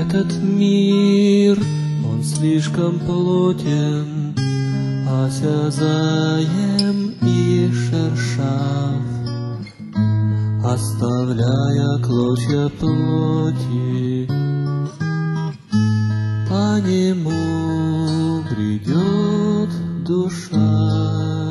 Этот мир, он слишком плотен, осязаем и шершав, оставляя клочья плоти, по нему бредет душа.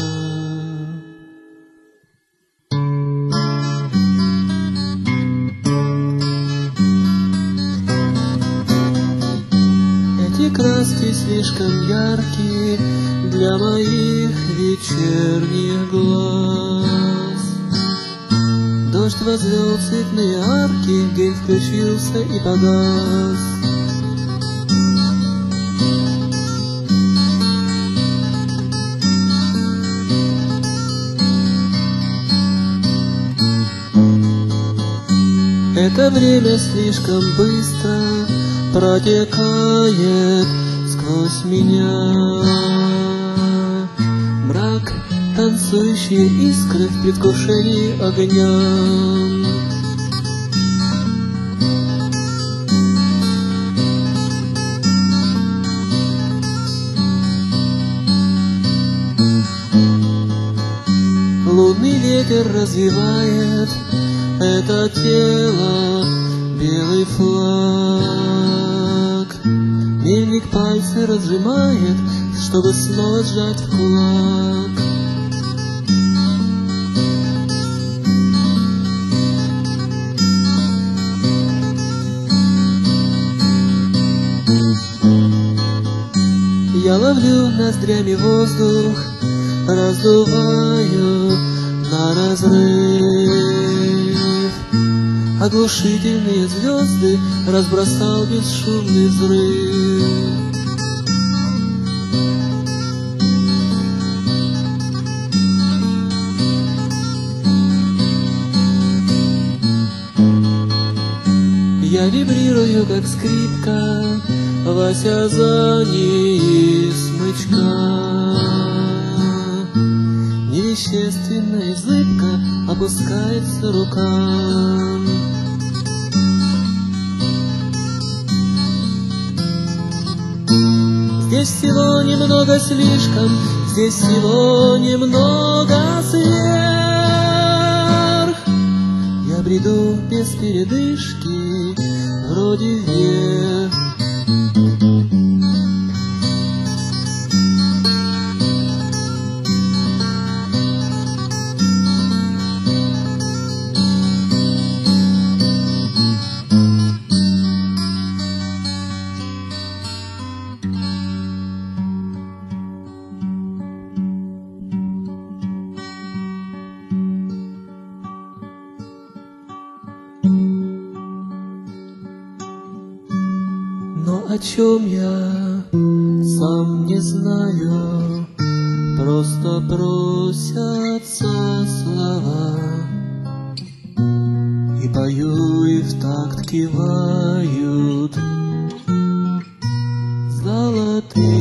Эти краски слишком яркие для моих вечерних глаз. Дождь возвел цветные арки, гель включился и погас. Это время слишком быстро протекает сквозь меня. Мрак, танцующие искры в предвкушении огня. Лунный ветер развивает это тело, белый флаг. Мельник пальцы разжимает, чтобы снова сжать в кулак. Я ловлю ноздрями воздух, раздуваю на разрыв. Оглушительные звезды разбросал бесшумный взрыв. Я вибрирую, как скрипка в осязании смычка. Невещественная зыбка опускается рукам. Здесь всего немного слишком, здесь всего немного сверх. Я бреду без передышки, вроде вверх. Но о чем я сам не знаю, просто просятся слова. И пою, и в такт кивают золотые